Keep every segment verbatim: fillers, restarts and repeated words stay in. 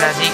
ラジ。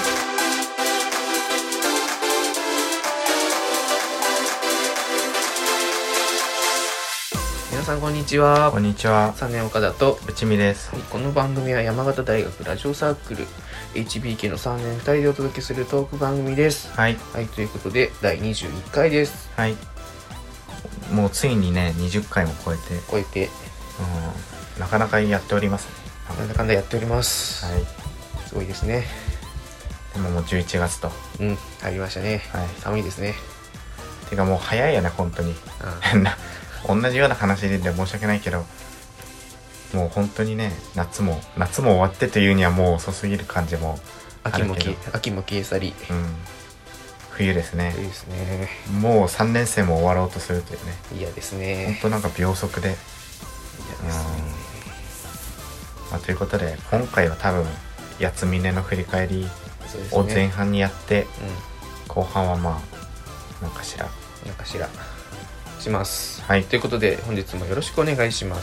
皆さんこんにちは。 こんにちは。 さんねん岡田と内海です。 はい、この番組は山形大学ラジオサークル エイチビーケー のさんねんふたりでお届けするトーク番組です。 はい、 はい、ということでだいにじゅういっかいです。 はい。もうついにねにじゅっかいも超えて、 超えて、 うん、なかなかやっておりますね。 なんだかんだやっております。 はい。 すごいですね。 でももうじゅういちがつと。 うん、入りましたね。 はい。 寒いですね。 てかもう早いよね本当に。同じような話で申し訳ないけど、もう本当にね夏も夏も終わってというにはもう遅すぎる感じもあるけど。 秋も秋も消え去り。 うん。冬ですね。 冬ですね。 もうさんねん生も終わろうとするというね。 嫌ですね。 本当なんか秒速で。 嫌ですね。 まあ、ということで今回は多分八つ峰の振り返りを前半にやって、ね、うん、後半はまあなんかしらなんかしらします。 はい。 ということで本日もよろしくお願いします。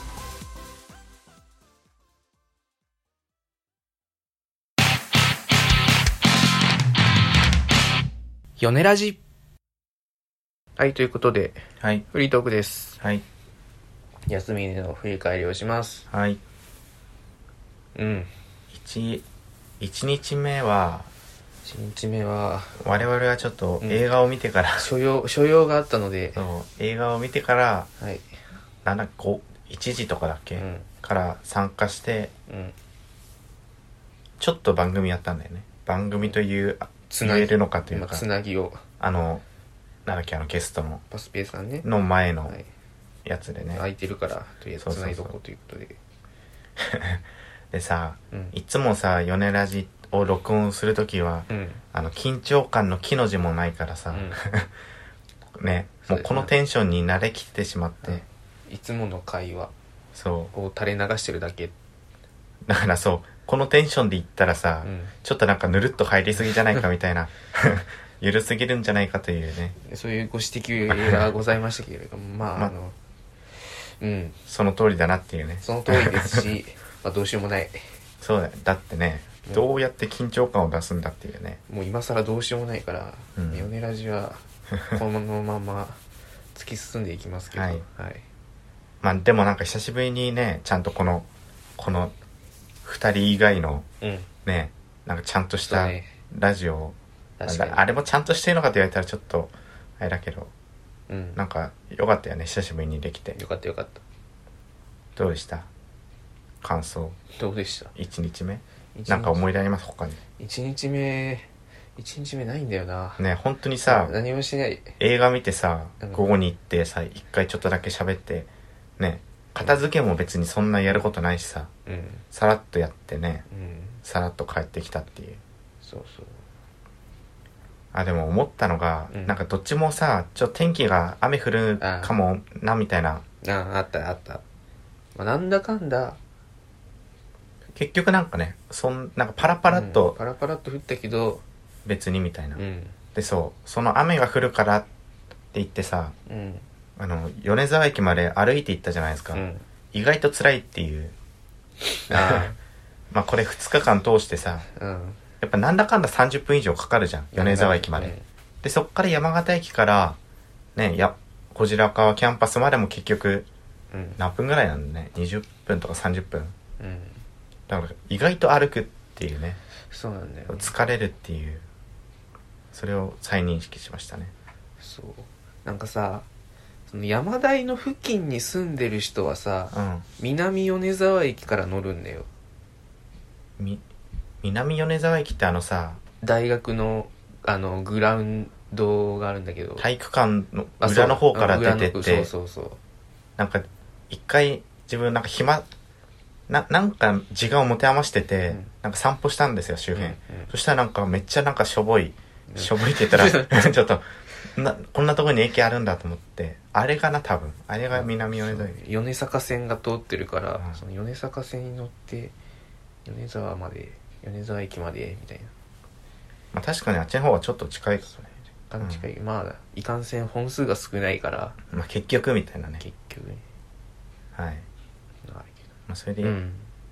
ヨネラジ。はい、ということで、 はい、 フリートークです。 はい。 休みの振り返りをします。 はい。 うん。 一一日目は一日目は我々はちょっと映画を見てから、 うん、所用所用があったので、 そう映画を見てから、 はい。 なんだこういちじとかだっけ、うん、から参加して、うん、ちょっと番組やったんだよね。番組という言えるのかというか、 つなぎをあのなんだっけあのゲストのパスペーさんねの前のやつでね、 はい、空いてるからとりあえずつないどこうということででさ、 うん、 いつもさヨネラジを録音するときは、うん、あの緊張感の木の字もないからさ、うん、ねもうこのテンションに慣れきってしまって、 うん、いつもの会話そうを垂れ流してるだけだからそうこのテンションで言ったらさ、うん、ちょっとなんかぬるっと入りすぎじゃないかみたいなゆるすぎるんじゃないかというね、 そういうご指摘がございましたけれどもまあ、まあのうんその通りだなっていうね。 その通りですしまあどうしようもない。 そうだよ。だってねどうやって緊張感を出すんだっていうね。 もう今更どうしようもないから、うん、ヨネラジはこのまま突き進んでいきますけど、はい、はい、 まあでもなんか久しぶりにねちゃんとこのこのふたり以外の、うん、ねなんかちゃんとしたラジオを、ね、あれもちゃんとしてるのかと言われたらちょっとあれだけど、うん、なんか良かったよね久しぶりにできて。 よかったよかった。 どうでした感想。 どうでしたいちにちめ。なんか思い出あります他に。 いちにちめいちにちめないんだよな。 ね本当にさ何もしない。 映画見てさ、うん、午後に行ってさ一回ちょっとだけ喋ってね片付けも別にそんなやることないしさ、うん、さらっとやってね、うん、さらっと帰ってきたっていう。 そうそう。 あでも思ったのが、うん、なんかどっちもさちょっと天気が雨降るかもなみたいな。 あああったあった、まあ、なんだかんだ結局なんかねそんなんかパラパラっと、 うん、パラパラっと降ったけど別にみたいな、うん、でそうその雨が降るからって言ってさ、うん、あの米沢駅まで歩いて行ったじゃないですか、うん、意外と辛いっていうあまあこれふつかかん通してさ、うん、やっぱなんだかんださんじゅっぷん以上かかるじゃん米沢駅まで、うん、でそっから山形駅からねや小白川キャンパスまでも結局、うん、何分ぐらいなんだねにじゅっぷんとかさんじゅっぷん、うん、だから意外と歩くっていうね。 そうなんだよ、ね、 疲れるっていうそれを再認識しましたね。 そうなんかさその山台の付近に住んでる人はさ、うん、南米沢駅から乗るんだよ。 み南米沢駅ってあのさ大学のあのグラウンドがあるんだけど体育館の裏の方から出てってそうそうそうなんか一回自分なんか暇ななんか時間を持て余してて、うん、なんか散歩したんですよ周辺、うんうん、そしたらなんかめっちゃなんかしょぼい、うん、しょぼいって言ったらちょっとなこんなところに駅あるんだと思ってあれかな多分あれが南米沢駅。 米坂線が通ってるから、うん、その米坂線に乗って米沢まで米沢駅までみたいな。 まあ確かにあっちの方はちょっと近いからね。 近い、うん、まあいかんせん本数が少ないからまあ結局みたいなね。 結局ねはい。まあそれで、 うん、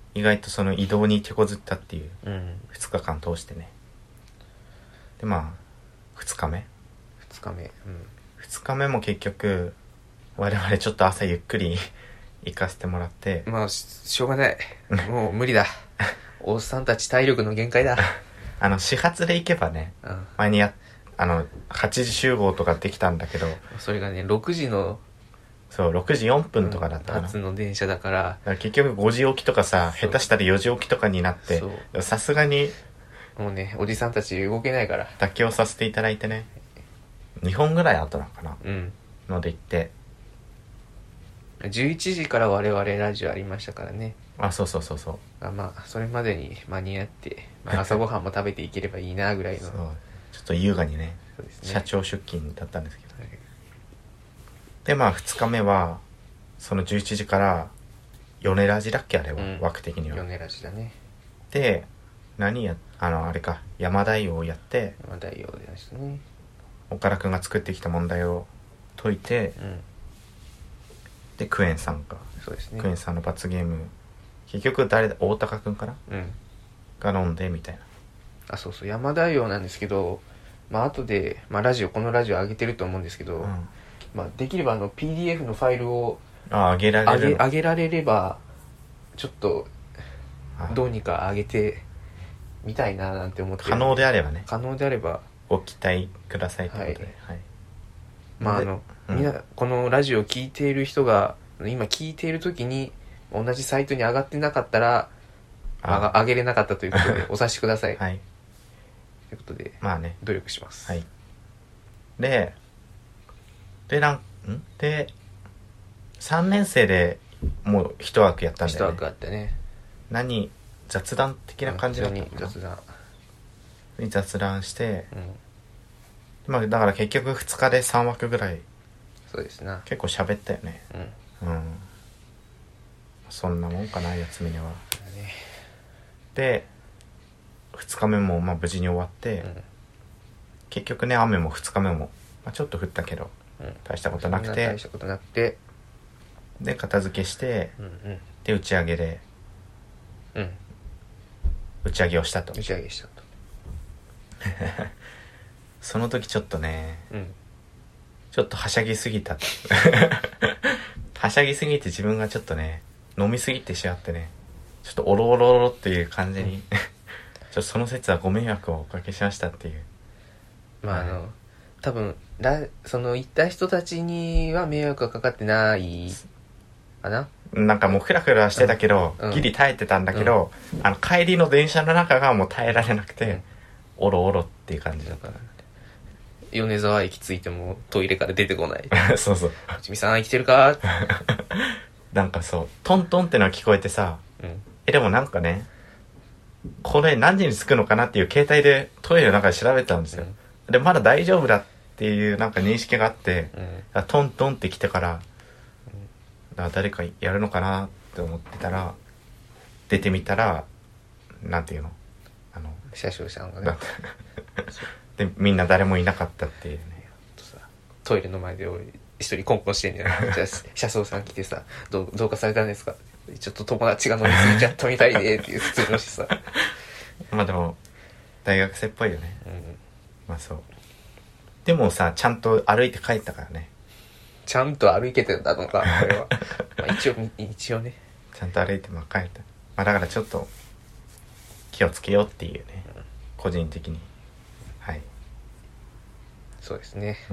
意外とその移動に手こずったっていう、 うん、 ふつかかん通してね。でまあふつかめふつかめ、うん、 ふつかめも結局我々ちょっと朝ゆっくり行かせてもらって、 まあしょうがないもう無理だおっさんたち体力の限界だあの始発で行けばね、うん、前にやあのはちじ集合とかできたんだけど、 それがねろくじのそうろくじよんぷんとかだったかな、 初の電車だから、だから結局ごじ起きとかさ、下手したらよじ起きとかになって、さすがにもうねおじさんたち動けないから妥協させていただいてね、にほんぐらい後なのかな、うん、ので行ってじゅういちじから我々ラジオありましたからね。 あ、そうそうそうそう。 あ、まあそれまでに間に合って、まあ、朝ごはんも食べていければいいなぐらいのそうちょっと優雅に ね, そうですね社長出勤だったんですけど、はい、でまあふつかめはそのじゅういちじから米ラジだっけあれは、うん、枠的には米ラジだね。 で何やあのあれか山大王をやって山大王ですね。 岡田くんが作ってきた問題を解いて、うん、でクエンさんかそうですね、 クエンさんの罰ゲーム結局誰だ大高くんかな、うん、が飲んでみたいな。 あ、そうそう山大王なんですけど、まあ後で、まあ、ラジオこのラジオ上げてると思うんですけど、うん、まあ、できればあの ピーディーエフ のファイルをあ上げられる上げ、上げられればちょっとどうにか上げてみたいななんて思ってる。 可能であればね可能であればご期待くださいということで、はいはい、 まああの、うん、みんなこのラジオを聞いている人が今聞いている時に同じサイトに上がってなかったらあ上げれなかったということでお察しください、はい、ということでまあね努力します、 はい、ででなんんでさんねん生でもう一枠やったんだよね。 一枠あってね。 何雑談的な感じだったのかな。 雑談に雑談して、うん、まあだから結局ふつかでさんわくぐらいそうですな結構喋ったよね。うん、うん、そんなもんかなやつみには、ね、でふつかめもまあ無事に終わって、うん、結局ね雨もふつかめも、まあ、ちょっと降ったけど、うん、大したことなくて大したことなくてで片付けして、うんうん、で打ち上げで、うん、打ち上げをしたと打ち上げしたとその時ちょっとね、うん、ちょっとはしゃぎすぎたはしゃぎすぎて自分がちょっとね飲みすぎてしまってねちょっとオロオロオロっていう感じに、うん、ちょっとその説はご迷惑をおかけしましたっていう。 まああの、はい、多分その行った人たちには迷惑がかかってないかな。 なんかもうフラフラしてたけど、うん、ギリ耐えてたんだけど、うん、あの帰りの電車の中がもう耐えられなくて、うん、オロオロっていう感じだった。 米沢駅着いてもトイレから出てこないそうそう内海さん生きてるかなんかそうトントンってのは聞こえてさ、うん、えでもなんかねこれ何時に着くのかなっていう携帯でトイレの中で調べたんですよ、うん、でまだ大丈夫だっていうなんか認識があって、うん、トントンって来てから誰かやるのかなって思ってたら出てみたらなんていうのあの車掌さんがねでみんな誰もいなかったっていうね。 トイレの前で俺一人コンコンしてんじゃないじゃあ車掌さん来てさどうどうかされたんですかちょっと友達が飲みすぎちゃったみたいでっていう普通のしさまあでも大学生っぽいよね、うん、まあそうでもさちゃんと歩いて帰ったからね。 ちゃんと歩けてたのかこれはまあ一応一応ねちゃんと歩いてまあ帰った、まあ、だからちょっと気をつけようっていうね、うん、個人的にはいそうですね、うん、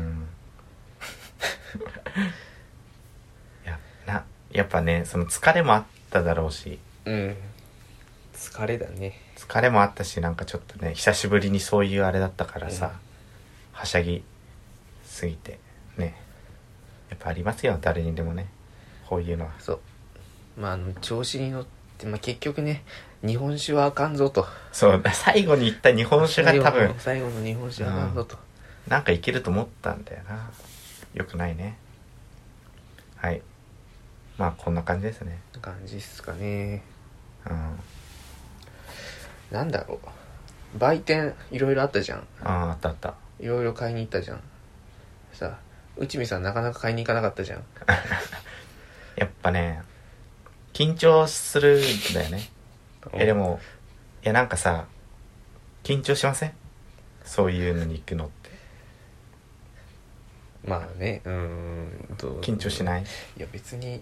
やなやっぱねその疲れもあっただろうし、 うん疲れだね疲れもあったしなんかちょっとね久しぶりにそういうあれだったからさ、うん、はしゃぎすぎてねやっぱありますよ誰にでもねこういうのは。 そうまああの調子に乗って、まあ、結局ね日本酒はあかんぞと。 そう最後に言った日本酒が多分最後の日本酒はあかんぞと、 うん、なんかいけると思ったんだよな。よくないね。はいまあこんな感じですね。 感じっすかね。 うんなんだろう売店いろいろあったじゃん。 あああったあったいろいろ買いに行ったじゃん。さ内海さんなかなか買いに行かなかったじゃん。 やっぱね緊張するんだよね。 えでもいやなんかさ緊張しません？そういうのに行くのって。 まあね、うーんと緊張しない？ いや別に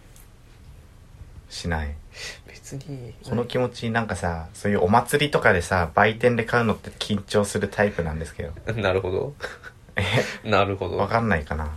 しない。 別にこの気持ちなんかさ、そういうお祭りとかでさ売店で買うのって緊張するタイプなんですけど。 なるほどえなるほど。 わかんないかな。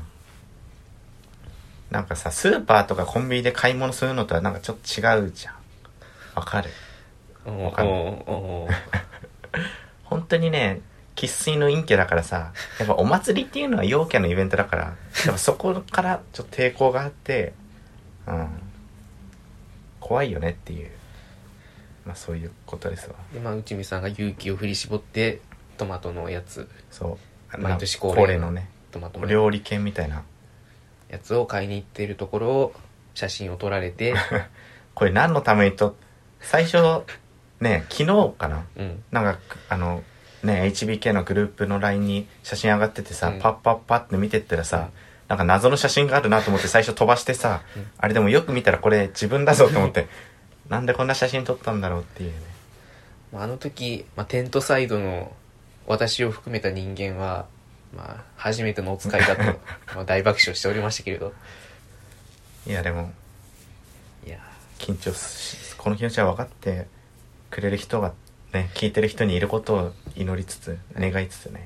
なんかさスーパーとかコンビニで買い物するのとはなんかちょっと違うじゃん。わかる？わかんない。本当にね生粋の陰キャだからさ、やっぱお祭りっていうのは陽キャのイベントだから、やっぱそこからちょっと抵抗があって、うん、怖いよねっていう、まあそういうことですわ。 でまあ内海さんが勇気を振り絞ってトマトのやつ、 そう毎年恒例のねトマトの料理犬みたいなやつを買いに行っているところを写真を撮られてこれ何のためにと最初ね昨日かな、うん、なんかあのね エイチビーケー のグループの ライン に写真上がっててさ、うん、パッパッパッって見てったらさ、うん、なんか謎の写真があるなと思って最初飛ばしてさ、うん、あれでもよく見たらこれ自分だぞと思ってなんでこんな写真撮ったんだろうっていうね。 あの時、まあ、テントサイドの私を含めた人間は、まあ、初めてのお使いだとまあ大爆笑しておりましたけれどいやでもいや緊張しこの気持ちは分かってくれる人がね聞いてる人にいることを祈りつつ願いつつね、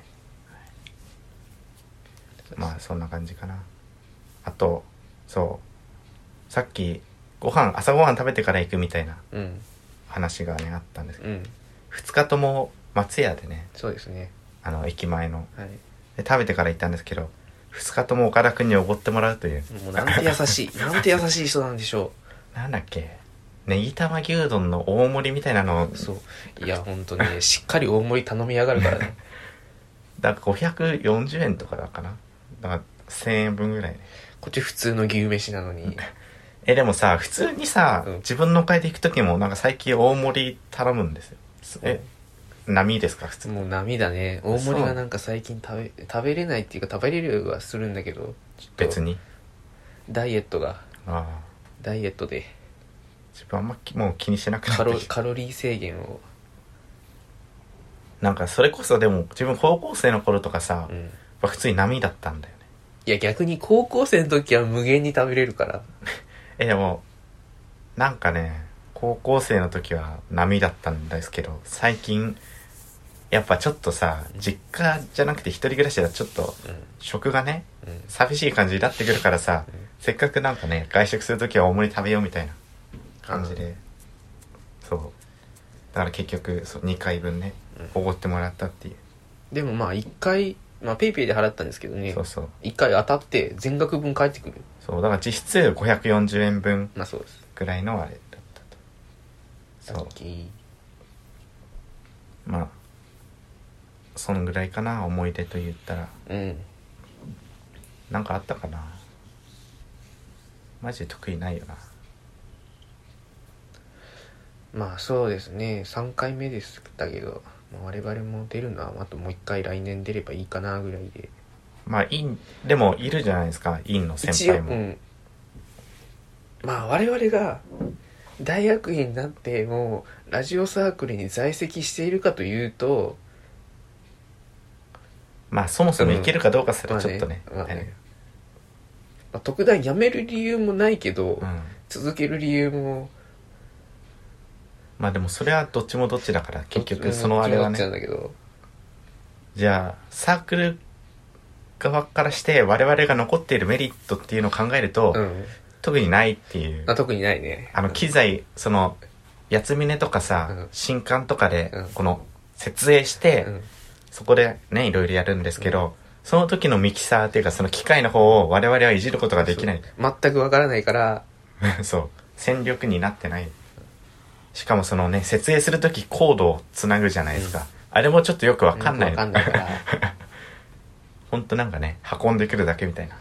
はい、まあそんな感じかな。あとそうさっきご飯朝ご飯食べてから行くみたいな話がね、うん、あったんですけど、うん、ふつかとも松屋でね、 そうですね、 あの駅前の、 はい、 で食べてから行ったんですけどふつかとも岡田くんにおごってもらうという、 もうなんて優しいなんて優しい人なんでしょうなんだっけねぎ玉牛丼の大盛りみたいなのをそういやほんとねしっかり大盛り頼みやがるからねだからごひゃくよんじゅうえんとかだかな、だからせんえんぶんぐらいね。 こっち普通の牛飯なのにえでもさ普通にさ、うん、自分のお買いで行く時もなんか最近大盛り頼むんですよ。え波ですか普通？ もう波だね。大盛りがなんか最近食べ食べれないっていうか食べれるはするんだけど別にダイエットがああダイエットで自分あんまもう気にしなくなってカロカロリー制限をなんかそれこそでも自分高校生の頃とかさ、うん、普通に波だったんだよね。 いや逆に高校生の時は無限に食べれるからえでもなんかね高校生の時は波だったんですけど最近やっぱちょっとさ実家じゃなくて一人暮らしだとちょっと食がね、うん、寂しい感じになってくるからさ、うん、せっかくなんかね外食する時は大盛り食べようみたいな感じで、うん、そうだから結局そうにかいぶんねおごってもらったっていう。 でもまあいっかいまあペイペイで払ったんですけどね、 そうそういっかい当たって全額分返ってくる。 そうだから実質ごひゃくよんじゅうえんぶんぐらいのあれだったと。そうまあそんぐらいかな思い出と言ったら。うんなんかあったかな。マジで得意ないよな。 まあそうですねさんかいめでしたけど、まあ、我々も出るのはあともういっかい来年出ればいいかなぐらいで。 まあ院でもいるじゃないですか院の先輩も、うん、 まあ我々が大学院になってもうラジオサークルに在籍しているかというとまあそもそもいけるかどうかすらちょっとね、うんまあねまあねまあ、特段やめる理由もないけど、うん、続ける理由もまあでもそれはどっちもどっちだから結局そのあれはね。じゃあサークル側からして我々が残っているメリットっていうのを考えると、うん、特にないっていう。 あ特にないね。 あの機材、うん、その八つ峰とかさ、うん、新刊とかでこの設営して、うん、そこでねいろいろやるんですけど、うん、その時のミキサーっていうかその機械の方を我々はいじることができない。 全くわからないからそう戦力になってない。しかもそのね設営する時コードをつなぐじゃないですか、うん、あれもちょっとよくわかんない、 よくわかんないからほんとなんかね運んでくるだけみたいな。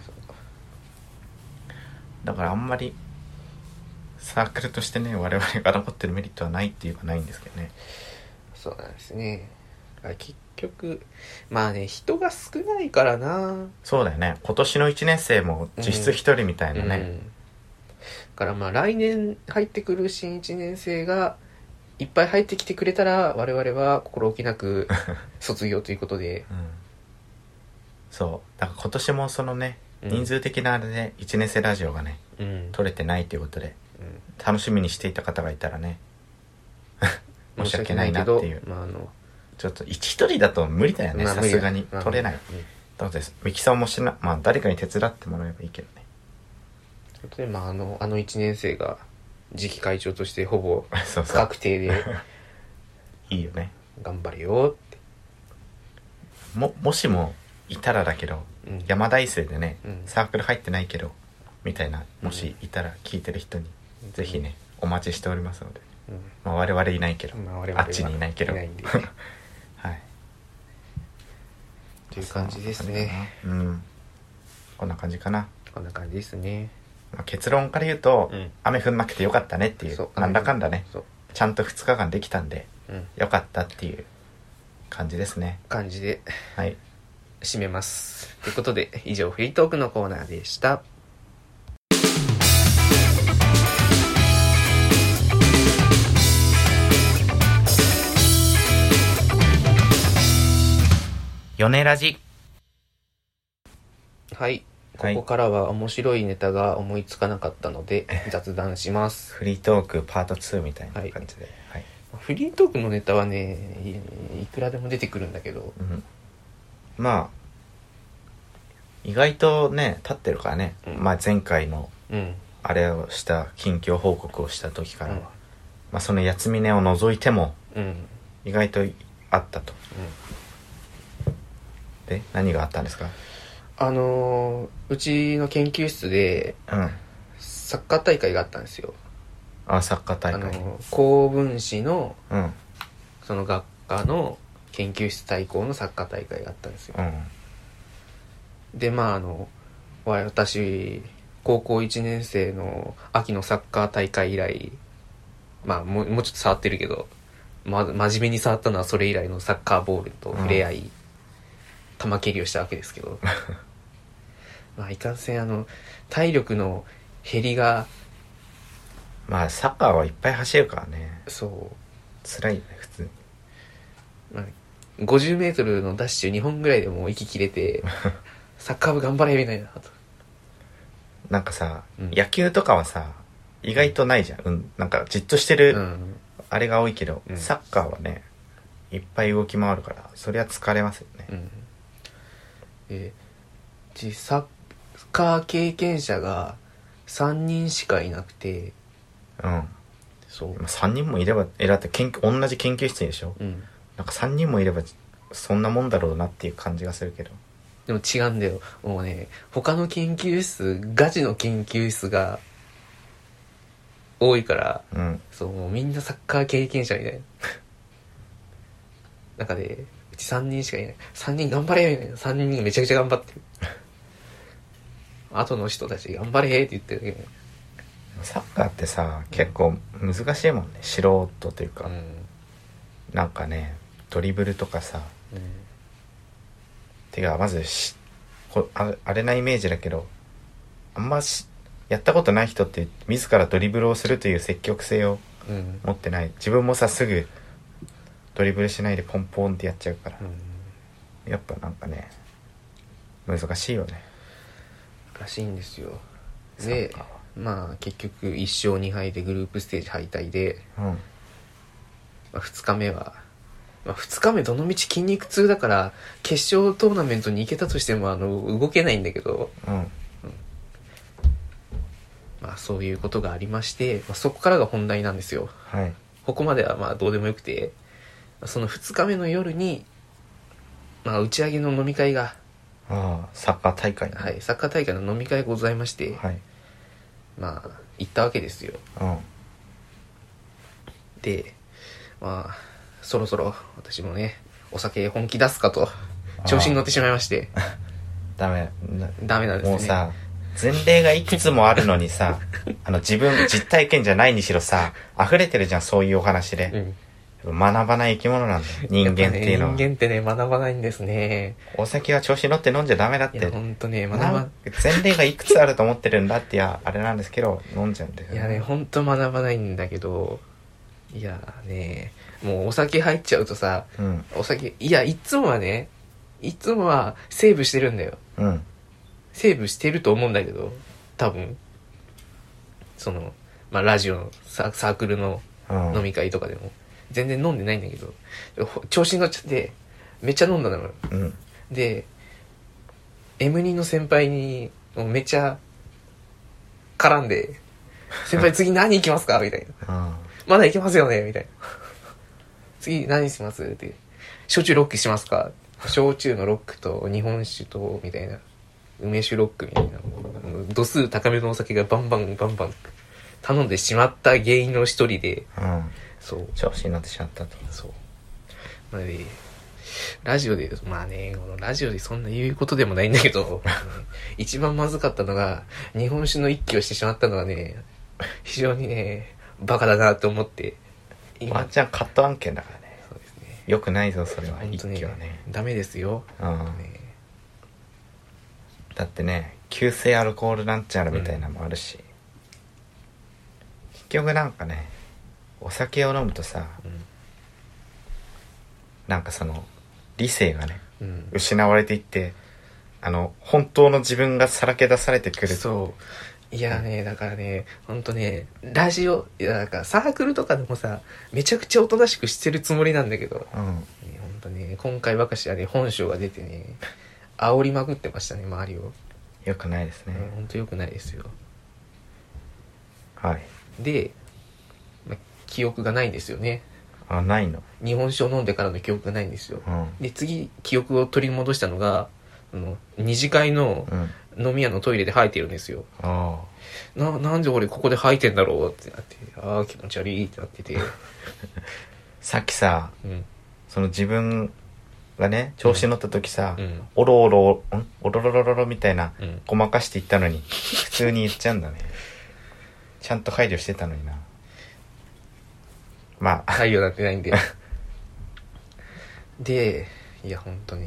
だからあんまりサークルとしてね我々が残ってるメリットはないっていうかないんですけどね。 そうなんですね。結局まあね人が少ないからな。 そうだよね今年のいちねん生も実質ひとりみたいなね、うんうん、 だからまあ来年入ってくる新いちねん生がいっぱい入ってきてくれたら我々は心置きなく卒業ということで、 うん、そうだから今年もそのね、 うん、 人数的なあれでいちねん生ラジオがね、うん、取れてないということで、うん、楽しみにしていた方がいたらね申し訳ないなっていう、まあ、あのちょっと一人だと無理だよね、さすがに取れない、うん、だってミキさんもしな、まあ誰かに手伝ってもらえばいいけどね。 でまああのあのいちねん生が次期会長としてほぼ確定でいいよね、 頑張れよって。 ももしもいたらだけど、うん、山田一世でね、うん、サークル入ってないけどみたいな、もしいたら聞いてる人に、うん、ぜひねお待ちしておりますので、うん、まあ我々いないけど、まあ、我々あっちにいないけどいないんで、ね、はいという感じですね。 うん、こんな感じかな。 こんな感じですね。 まあ、結論から言うと、うん、雨降んなくてよかったねっていう、なんだかんだねちゃんとふつかかんできたんで、うん、よかったっていう感じですね。 感じで、 はい、 締めます。ということで以上フリートークのコーナーでした。 米ラジ。 はい、ここからは面白いネタが思いつかなかったので雑談します。 フリートークパートツーみたいな感じで、 はいはい、フリートークのネタはね い, いくらでも出てくるんだけど、うん、 まあ意外とね立ってるからね、うん、まあ前回のあれをした近況報告をした時からは、うん、まあそのやつみねを除いても意外とあったと、うん、で何があったんですか？ あのー、うちの研究室で、うん、サッカー大会があったんですよ。 あ、サッカー大会、あのー、高分子の、うん、その学科の研究室対抗のサッカー大会があったんですよ、うん、でまああの私高校いちねん生の秋のサッカー大会以来、まあもう、もうちょっと触ってるけど、ま、真面目に触ったのはそれ以来のサッカーボールと触れ合い、うん、球蹴りをしたわけですけどまあいかんせんあの体力の減りが、 まあサッカーはいっぱい走るからね。 そう辛いね普通に、 まあ、ごじゅうメートルのダッシュにほんぐらいでもう息切れてサッカー部頑張れみたいなと。 なんかさ、うん、野球とかはさ意外とないじゃん、うん、なんかじっとしてる、うん、あれが多いけど、うん、サッカーはねいっぱい動き回るからそりゃ疲れますよね、うん、 えー、サッカー経験者がさんにんしかいなくて、 うん、そうさんにんもいればえだって研同じ研究室でしょ、うん、なんかさんにんもいればそんなもんだろうなっていう感じがするけど、 でも違うんだよ。もうね他の研究室ガチの研究室が多いから、うん、そうもうみんなサッカー経験者みたいな中でうちさんにんしかいない。さんにん頑張れみたいな。さんにんがめちゃくちゃ頑張ってる後の人たち頑張れって言ってるけど、 サッカーってさ結構難しいもんね、素人というか、うん、なんかねドリブルとかさ、うん、てかまずしこ あ, あれなイメージだけど、あんましやったことない人って自らドリブルをするという積極性を持ってない、うん、自分もさすぐドリブルしないでポンポンってやっちゃうから、うん、やっぱなんかね難しいよね。 難しいんですよ。でまあ結局いっしょうにはいでグループステージ敗退で、うんまあ、ふつかめは、まあ、ふつかめどのみち筋肉痛だから決勝トーナメントに行けたとしてもあの動けないんだけど、うんうん、まあそういうことがありまして、まあ、そこからが本題なんですよ、はい、ここまではまあどうでもよくて、そのふつかめの夜に、まあ、打ち上げの飲み会が、 ああサッカー大会、ね、 はい、サッカー大会の飲み会がございまして、はい、まあ行ったわけですよ、うん、でまあそろそろ私もねお酒本気出すかと調子に乗ってしまいましてダメダメなんですね。 もうさ前例がいくつもあるのにさあの自分実体験じゃないにしろさ溢れてるじゃんそういうお話で、うん学ばない生き物なんだよ人間っていうのは、 ね、人間ってね学ばないんですね。 お酒は調子乗って飲んじゃダメだって。いや本当ね学ば前例がいくつあると思ってるんだっていやあれなんですけど飲んじゃうんだよ、ね、 いやね本当学ばないんだけどいやーねもうお酒入っちゃうとさ、 うん、 お酒いやいつもはねいつもはセーブしてるんだよ、 うん、 セーブしてると思うんだけど多分そのまあラジオのサークルの飲み会とかでも全然飲んでないんだけど調子に乗っちゃってめっちゃ飲んだのよ、 うん、 で エムツー の先輩にもうめっちゃ絡んで先輩次何行きますかみたいなまだ行けますよねみたいな次何しますって焼酎ロックしますか焼酎のロックと日本酒とみたいな梅酒ロックみたいな度数高めのお酒がバンバンバンバン頼んでしまった原因の一人で、 うん、 そう調子に乗ってしまったと。 そうまあねラジオでまあねこのラジオでそんな言うことでもないんだけど一番まずかったのが日本酒の一気をしてしまったのはね非常にねバカだなと思って今ワンちゃんカット案件だからね。 そうですねよくないぞそれは本当に一気はねダメですよ、 うんね、 だってね急性アルコールなんちゃらみたいなのもあるし、うん、結局なんかねお酒を飲むとさ、うん、なんかその理性がね、うん、失われていってあの本当の自分がさらけ出されてくる。 そういやねだからねほんとねラジオいやなんかサークルとかでもさめちゃくちゃおとなしくしてるつもりなんだけど、うん、ね、ほんとね今回ばかしはね本性が出てね煽りまくってましたね周りを。 よくないですね、 うん、ほんとよくないですよ。 はいで、ま、記憶がないんですよね。 あないの日本酒を飲んでからの記憶がないんですよ、うん、で次記憶を取り戻したのがあの二次会の飲み屋のトイレで吐いてるんですよ、うん、あな, なんで俺ここで吐いてんだろうってなってああ気持ち悪いってなっててさっきさ、うん、その自分がね調子に乗った時さ、うん、おろおろんおろろろろろみたいな、うん、ごまかして言ったのに普通に言っちゃうんだねちゃんと配慮してたのにな。まあ配慮なってないんででいやほんとね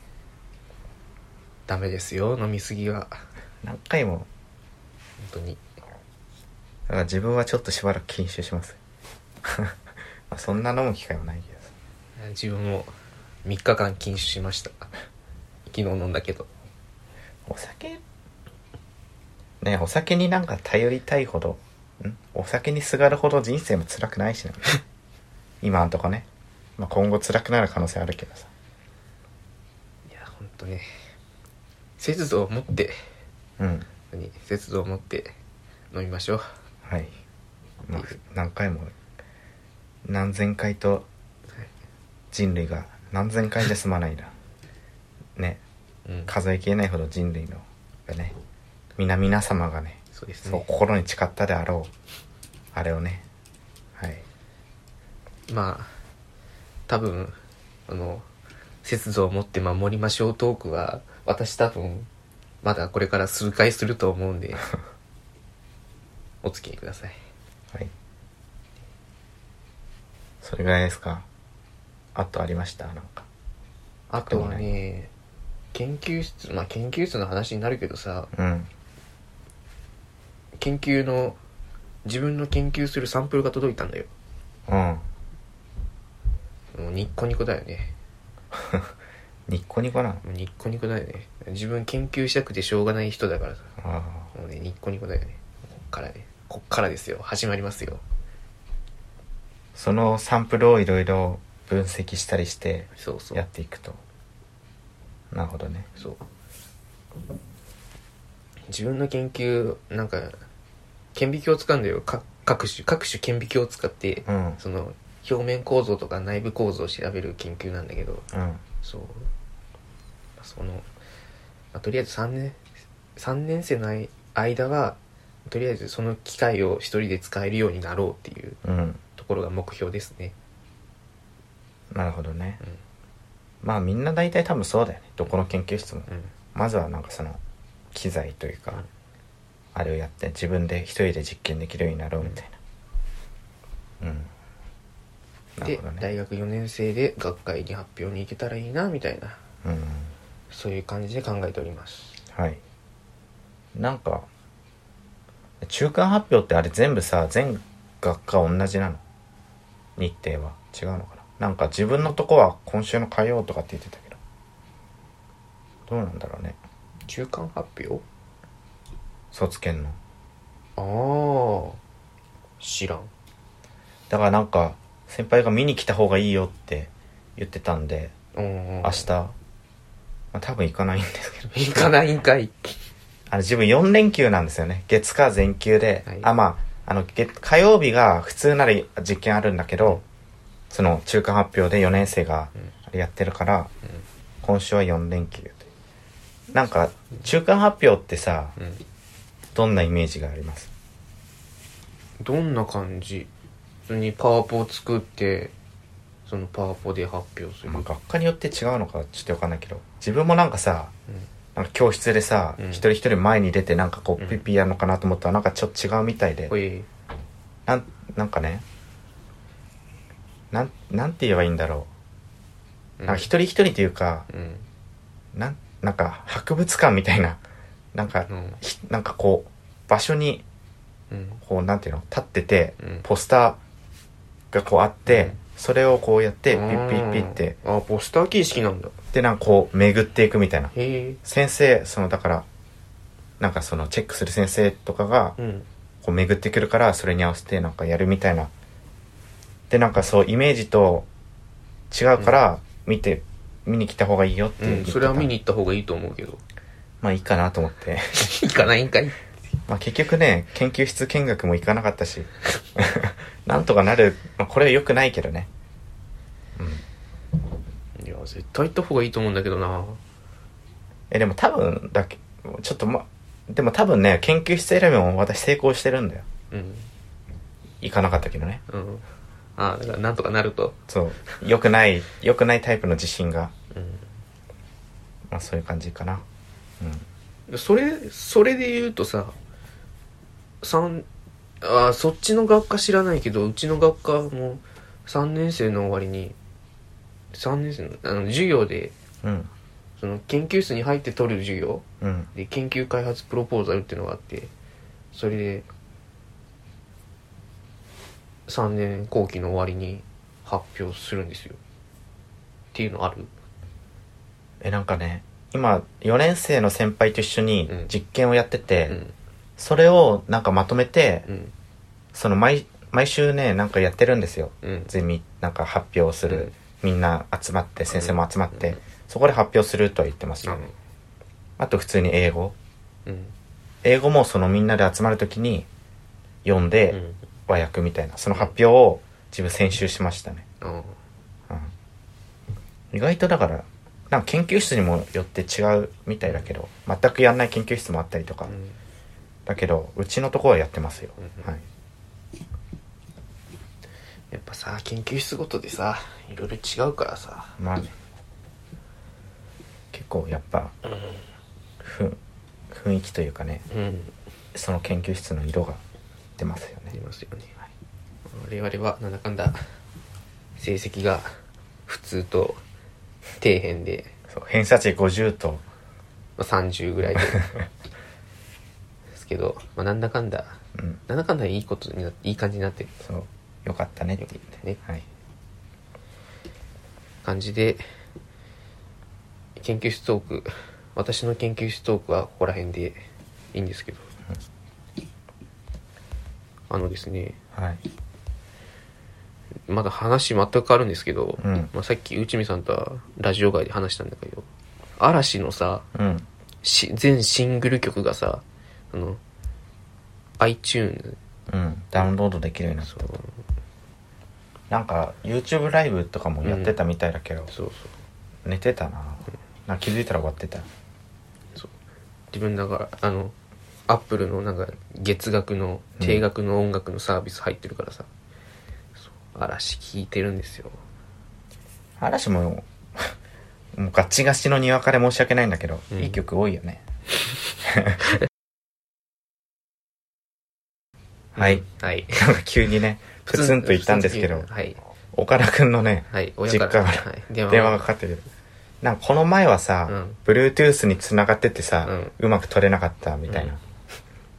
ダメですよ飲みすぎは。 何回も本当にだから自分はちょっとしばらく禁酒しますまあそんな飲む機会はないけど自分もみっかかん禁酒しました昨日飲んだけど。 お酒ねお酒になんか頼りたいほどんお酒にすがるほど人生も辛くないしな今んとこね、まあ、今後辛くなる可能性あるけどさ。 いやほんとね節度を持ってうん節度を持って飲みましょう。 はい、まあ、何回も何千回と人類が何千回で済まないなね、うん、数えきれないほど人類のがね皆皆様がねそうですねそう心に誓ったであろうあれをねはいまあ多分あの節度を持って守りましょうトークは私多分まだこれから数回すると思うんでお付き合いください。 はいそれぐらいですか。あとありましたなんか。 あとはね研究室まあ研究室の話になるけどさ、うん、研究の自分の研究するサンプルが届いたんだよ。うんもうニッコニコだよねニッコニコなの。 ニッコニコだよね。自分研究したくてしょうがない人だからさあもうねニッコニコだよね。こっからねこっからですよ始まりますよ。 そのサンプルをいろいろ分析したりしてやっていくと。そうそうなるほどね。 そう自分の研究なんか顕微鏡を使うんだよ。か各種各種顕微鏡を使って、うん、その表面構造とか内部構造を調べる研究なんだけど、うん、そうその、まあ、とりあえずさんねんさんねん生の間はとりあえずその機械を一人で使えるようになろうっていうところが目標ですね。 なるほどね、うん、まあみんな大体多分そうだよねどこの研究室も、うん、まずはなんかその機材というか、うん、あれをやって自分で一人で実験できるようになろうみたいな、うん、 なるほどね、で大学よねん生で学会に発表に行けたらいいなみたいな、うん、そういう感じで考えております。 はい。なんか中間発表ってあれ全部さ全学科同じなの？ 日程は違うのかな。なんか自分のとこは今週の火曜とかって言ってたけど、どうなんだろうね。 中間発表？ 卒検の。 ああ、知らん。 だからなんか先輩が見に来た方がいいよって言ってたんで、明日、まあ、多分行かないんですけど。 行かないんかい。 あの自分よん連休なんですよね。月火全休で、はい、あまああの月火曜日が普通なら実験あるんだけど、うん、その中間発表でよねん生がやってるから、うん、今週はよん連休で。なんか中間発表ってさ、うん、どんなイメージがあります？ どんな感じ？普通にパワポを作ってそのパワポで発表する。 まあ、学科によって違うのかちょっと分かんないけど、自分もなんかさ、うん、なんか教室でさ、うん、一人一人前に出てなんかこうピッピやるのかなと思ったらなんかちょっと違うみたいで、うん、なん、なんかね、なんなんて言えばいいんだろう、うん、なんか一人一人というか、うん、なんなんか博物館みたいな、なんか、うん、なんかこう場所に、うん、こうなんていうの立ってて、うん、ポスターがこうあって、うん、それをこうやってピッピッピッって、 あ、ポスター形式なんだ。 でなんかこう巡っていくみたいな。へ先生そのだからなんかそのチェックする先生とかが、うん、こう巡ってくるからそれに合わせてなんかやるみたいな。でなんかそうイメージと違うから見て、うん、見に来た方がいいよって言ってた、 うん、それは見に行った方がいいと思うけど、 まあいいかなと思って行かないんかい。 まあ結局ね研究室見学も行かなかったしなんとかなる、まあ、これは良くないけどね。 うん、いや絶対行った方がいいと思うんだけどな。 えでも多分だけちょっとまでも多分ね研究室選びも私成功してるんだよ。うん。行かなかったけどね。 うん。ああだからなんとかなると。 そう良くない良くないタイプの自信が。うん。まあそういう感じかな。 うん。それそれで言うとさ、三あそっちの学科知らないけどうちの学科もさんねん生の終わりにさんねん生のあの授業で、うん、その研究室に入って取る授業、うん、で研究開発プロポーザルっていうのがあって、それでさんねん後期の終わりに発表するんですよ。っていうのある？ えなんかね今よねん生の先輩と一緒に実験をやってて、うん、それをなんかまとめて、うん、その毎毎週ねなんかやってるんですよ、うん、ゼミなんか発表する、うん、みんな集まって先生も集まって、うん、そこで発表するとは言ってますよ、うん、あと普通に英語、うん、英語もそのみんなで集まるときに読んで和訳みたいなその発表を自分先週しましたね、うんうん、意外とだからなんか研究室にもよって違うみたいだけど全くやんない研究室もあったりとか、うん、だけどうちのところはやってますよ、うん、はい。 やっぱさ研究室ごとでさいろいろ違うからさまあね結構やっぱ、うん、ふ雰囲気というかね、うん、その研究室の色が出ますよね。 出ますよね、はい、我々はなんだかんだ成績が普通と底辺でそう偏差値ごじゅうと、まあ、さんじゅうぐらいでですけど、まあ、なんだかんだ、うん、なんだかんだいいことになっていい感じになってる。 そうよかったねって言ってね、はい、 感じで研究室トーク私の研究室トークはここら辺でいいんですけど、うん、あのですね、はい、まだ話全く変わるんですけど、うんまあ、さっき内海さんとはラジオ外で話したんだけど嵐のさ、うん、し全シングル曲がさあの iTunes、 うん、ダウンロードできるようになった。なんか YouTube ライブとかもやってたみたいだけど、うん、そうそう寝てたな、うん、なんか気づいたら終わってた。 そう自分だからあのアップルのなんか月額の定額の音楽のサービス入ってるからさ、うん、嵐聴いてるんですよ。 嵐ももうガチガチのにわかで申し訳ないんだけど、うん、いい曲多いよねはい、はい、なんか急にねプツンと言ったんですけど、はい、岡田くんのね、はい、実家から、はい、電話がかかってる。なんかこの前はさ、うん、Bluetooth に繋がっててさ、うん、うまく取れなかったみたいな、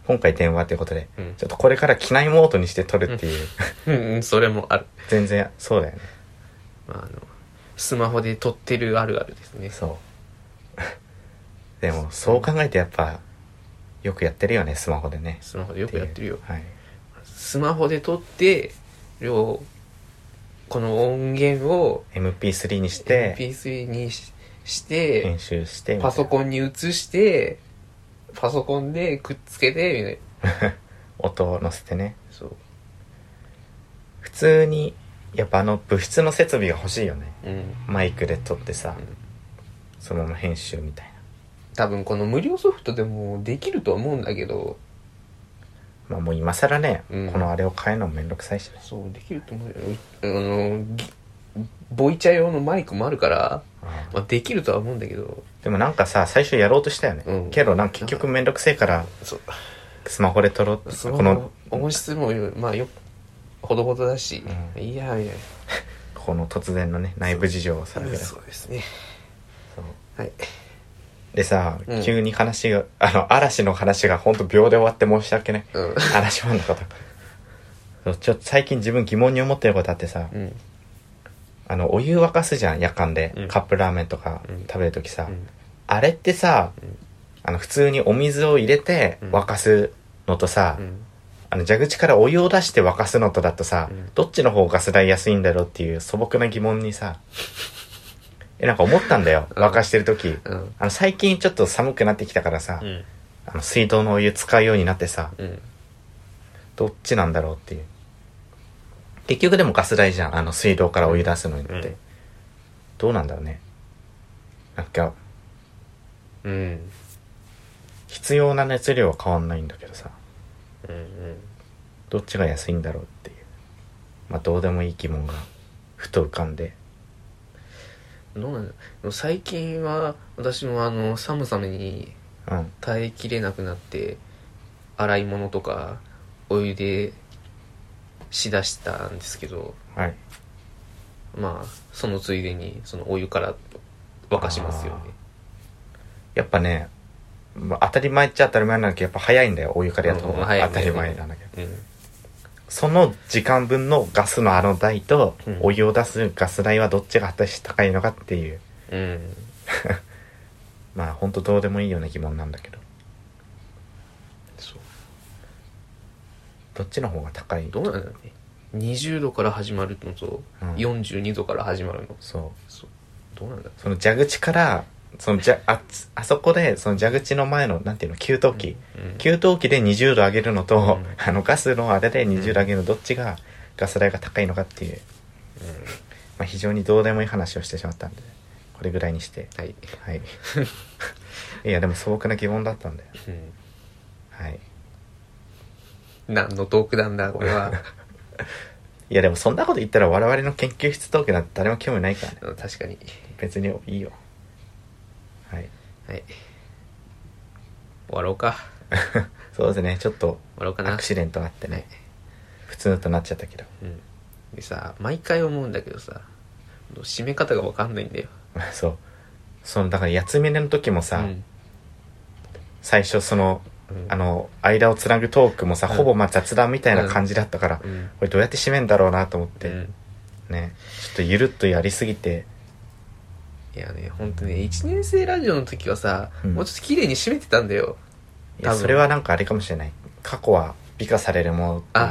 今回電話ってことで、うん、ちょっとこれから機内モードにして撮るっていう、 うん、うん、それもある。 全然そうだよね。 まあ、あのスマホで撮ってるあるあるですね。 そうでもそう考えてやっぱよくやってるよね、スマホでね。 スマホでよくやってるよ、 はい、 スマホで撮って両この音源をエムピースリー にしてエムピースリー にしして編集してパソコンに移してパソコンでくっつけてみたいな音を乗せてね。 そう、 普通にやっぱあの物質の設備が欲しいよね、 うん、 マイクで撮ってさ、 うん、 そのまま編集みたいな。 多分この無料ソフトでもできるとは思うんだけど、 まあもう今更ね、 うん、 このあれを変えるのもめんどくさいしね。 そうできると思うよ。あのボイチャ用のマイクもあるから、まあ、できるとは思うんだけど、 でもなんかさ最初やろうとしたよね、うん、けどなんか結局めんどくせえからスマホで撮ろうって。 この音質もまあよほどほどだし、うん、いやいやこの突然のね内部事情をさらけ出す。 そうですね。 そうはい。 でさ、うん、急に話があの嵐の話がほんと秒で終わって申し訳ない、うん、嵐ファンのことちょっと最近自分疑問に思ってることあってさ、うん、あのお湯沸かすじゃん夜間で、うん、カップラーメンとか食べるときさ、うん、あれってさ、うん、あの普通にお水を入れて沸かすのとさ、うん、あの蛇口からお湯を出して沸かすのとだとさ、うん、どっちの方がガス代安いんだろうっていう素朴な疑問にさえなんか思ったんだよ沸かしてるとき、うん、あの最近ちょっと寒くなってきたからさ、うん、あの水道のお湯使うようになってさ、うん、どっちなんだろうっていう。結局でもガス代じゃん、あの水道からお湯出すのにって、うん、どうなんだろうね。なんか、 うん、 必要な熱量は変わんないんだけどさ、 うんうん、 どっちが安いんだろうっていう、まあどうでもいい疑問がふと浮かんで。 どうなんだろう。最近は私もあの寒さに耐えきれなくなって、うん、洗い物とかお湯でしだしたんですけど、 はい、 まあそのついでにそのお湯から沸かしますよね。 やっぱね、まあ、当たり前っちゃ当たり前なんだけどやっぱ早いんだよ、お湯からやった方が、うん、当たり前なんだけど、うん、その時間分のガスのあの代とお湯を出すガス代はどっちが果たして高いのかっていう、うん、まあほんとどうでもいいような疑問なんだけど、 そうどっちの方が高い？ どうなんだろうね。にじゅうどから始まるのと、うん、よんじゅうにどから始まるの、 そうそうどうなんだろう。 その蛇口からそのじゃ あ, あそこでその蛇口の前のなんていうの給湯器、うんうん、給湯器でにじゅうど上げるのと、うん、あのガスのあれでにじゅうど上げるの、どっちがガス代が高いのかっていう、うん、まあ、非常にどうでもいい話をしてしまったんでこれぐらいにして、 はいはいいやでも素朴な疑問だったんだよ、うん、はい。 何のトークなんだこれはいやでもそんなこと言ったら我々の研究室トークなんて誰も興味ないからね。 確かに別にいいよ。はいはい、終わろうかそうですね、ちょっと終わろうかな。 アクシデントがあってね、はい、普通となっちゃったけど、 うん、でさ毎回思うんだけどさ締め方が分かんないんだよそうそのだからやつみねの時もさ、うん、最初その、うん、あの間をつなぐトークもさ、うん、ほぼまあ雑談みたいな感じだったから、うん、これどうやって締めんだろうなと思って、うん、ねちょっとゆるっとやりすぎて。 いやねほんとねいちねん生ラジオの時はさ、うん、もうちょっと綺麗に締めてたんだよ。 いやそれはなんかあれかもしれない、過去は美化されるものっていう、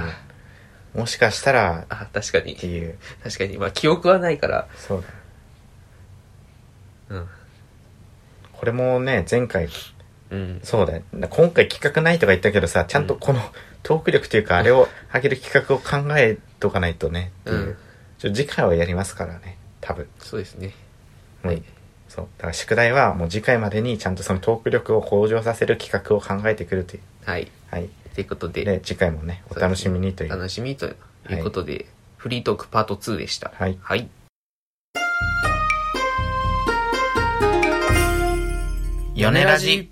もしかしたらあ確かにっていう確かにまあ記憶はないから。 そうだ、うん、 これもね前回、 うん、 そうだよ今回企画ないとか言ったけどさちゃんとこのトーク力というか、うん、あれを上げる企画を考えとかないとねっていう、うん、ちょ次回はやりますからね多分。 そうですね、 はい、そうだから宿題はもう次回までにちゃんとそのトーク力を向上させる企画を考えてくるという。 はい、 はい、 ということでで次回もねお楽しみにという、 お楽しみということで、はい、フリートークパートツーでした。 はい、 はい、 ヨネラジ。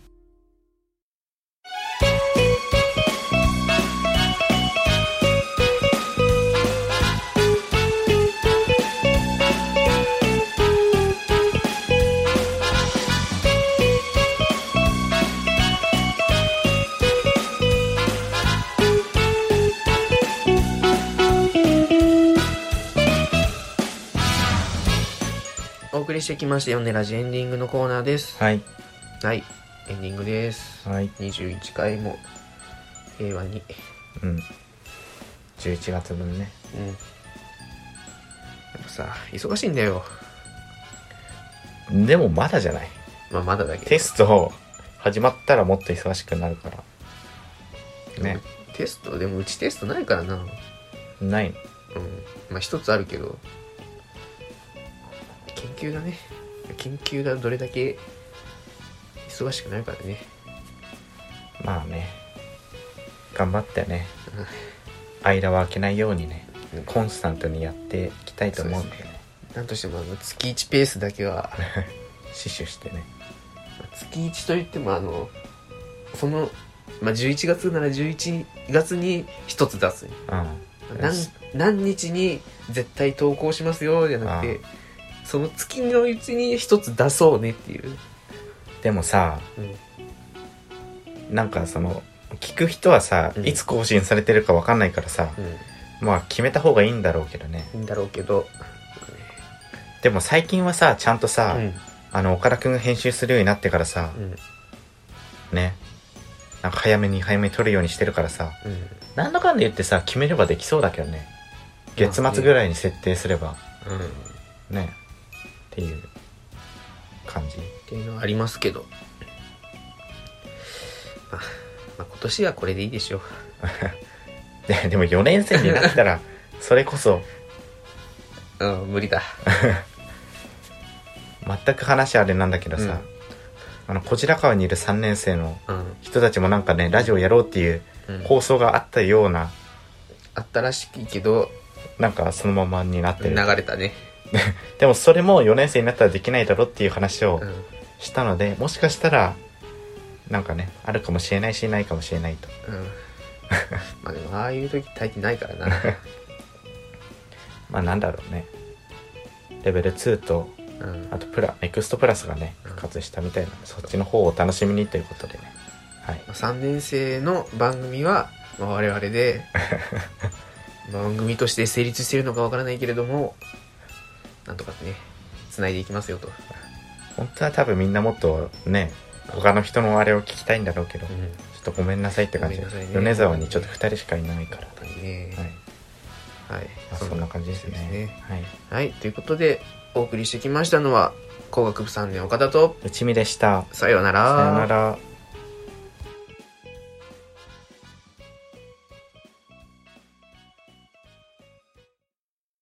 お送りしてきましたよねラジエンディングのコーナーです。 はいはいエンディングです。 はいにじゅういっかいも平和にうんじゅういちがつぶんね。 うんやっぱさ忙しいんだよ。 でもまだじゃない。 まあまだだけどテスト始まったらもっと忙しくなるからね。 テストでもうちテストないからな。 ないの。 うんまあ一つあるけど研究だね。研究がどれだけ忙しくなるからね。 まあね頑張ってね、うん、間は空けないようにね、うん、コンスタントにやっていきたいと思うんだよね。 なんとしてもあの月いちペースだけは死守してね。 月いちといってもあのその、まあ、じゅういちがつならじゅういちがつにひとつ出す、うん、何, 何日に絶対投稿しますよじゃなくてその月のうちにひとつ出そうねっていう。 でもさ、うん、なんかその聞く人はさ、うん、いつ更新されてるか分かんないからさ、うん、まあ決めた方がいいんだろうけどね。 いいんだろうけどでも最近はさちゃんとさ、うん、あの岡田くんが編集するようになってからさ、うん、ねなんか早めに早めに撮るようにしてるからさ、うん、なんだかんだ言ってさ決めればできそうだけどね。月末ぐらいに設定すれば、うん、ねっていう感じっていうのはありますけど、まあ、まあ今年はこれでいいでしょうで, でもよねん生になったらそれこそうん無理だ全く話あれなんだけどさ、うん、あの小白川にいるさんねん生の人たちもなんかねラジオやろうっていう構想があったような、うん、 あったらしいけどなんかそのままになってる。 流れたねでもそれもよねん生になったらできないだろっていう話をしたので、うん、もしかしたらなんかねあるかもしれないしないかもしれないと、うん、 まあでもああいう時大抵ないからなまあなんだろうねレベルツーと、うん、あとプラネクストプラスがね復活したみたいなので、うん、そっちの方をお楽しみにということでね、はい、 さんねん生の番組は、まあ、我々で番組として成立しているのかわからないけれどもなんとかね繋いでいきますよと。 本当は多分みんなもっとね他の人のあれを聞きたいんだろうけど、うん、ちょっとごめんなさいって感じで、ね、米沢にちょっとふたりしかいないからね、はい、はいまあ、そんな感じですね、ですね、 はい、はい、ということでお送りしてきましたのは工学部さんねん岡田と内海でした。 さようなら。 さようなら。